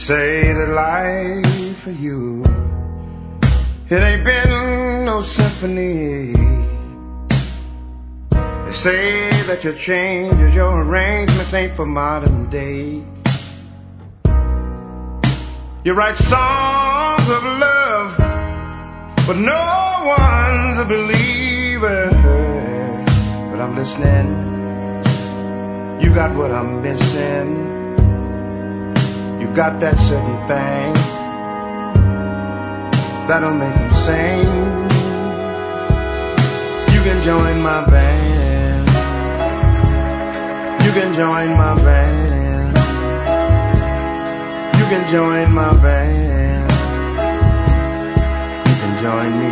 say that life for you, it ain't been no symphony. They say that your changes, your arrangements ain't for modern day. You write songs of love, but no one's a believer. But I'm listening. You got what I'm missing. You got that certain thing that'll make them sing. You can join my band. You can join my band. You can join my band. You can join me.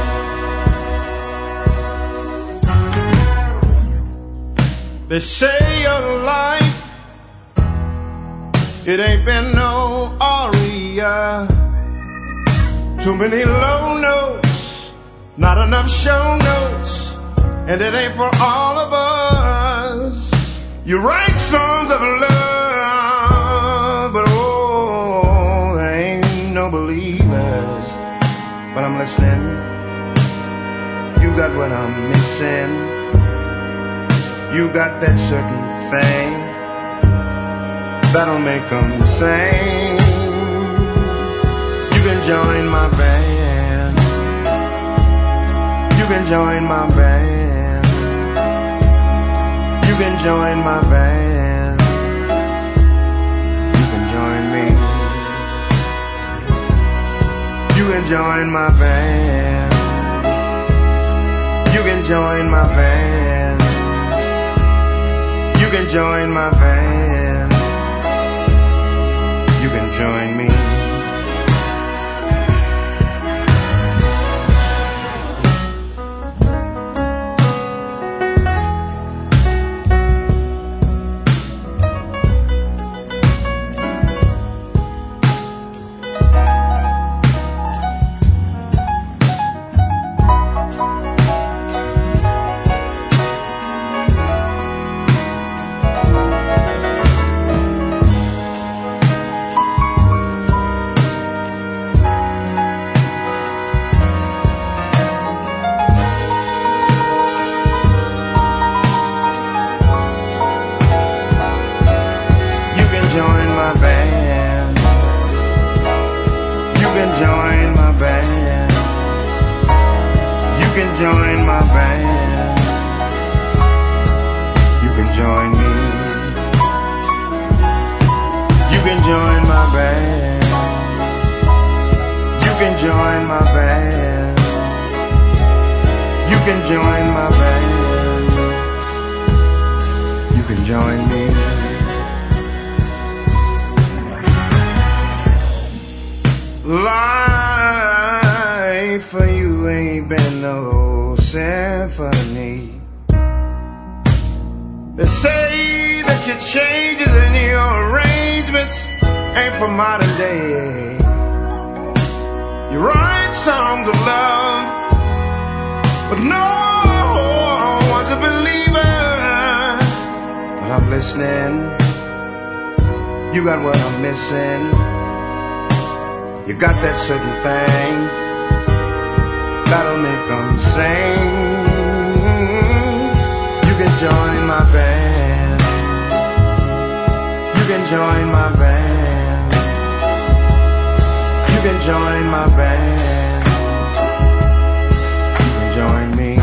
They say your life, it ain't been no aria. Too many low notes, not enough show notes, and it ain't for all of us. You write songs of love, but oh, there ain't no believers. But I'm listening. You got what I'm missing. You got that certain thing that'll make them sing. You can join my band. You can join my band. You can join my band. You can join me. You can join my band. You can join my band. You can join my band. You can join me. Life for you ain't been no symphony. They say that your changes and your arrangements ain't for modern day. You write songs of love, but no one's a believer. But I'm listening. You got what I'm missing. You got that certain thing that'll make them sing. You can join my band. You can join my band. You can join my band. You can join me.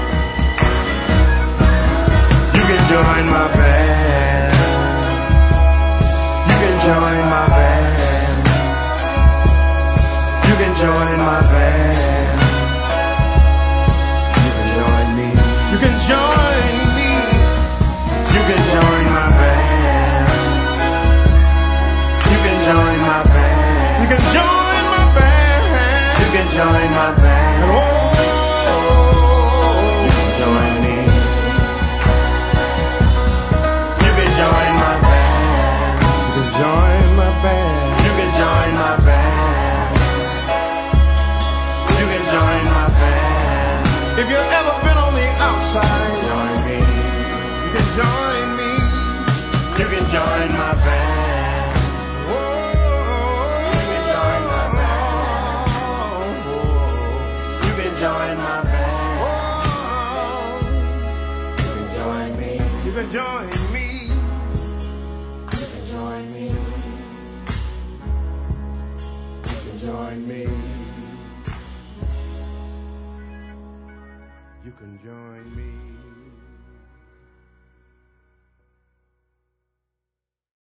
You can join my band. You can join my band. You can join my band. You can join me. You can join me. You can join my band. You can join my band. You can join my band. You can join my band. Oh, you can join me. You can join my band. You can join my band. You can join my band. Join my band. If you've ever been on the outside, join me. You can join me. You can join my band. Whoa. can join me. You can join me. You can join me. You can join me.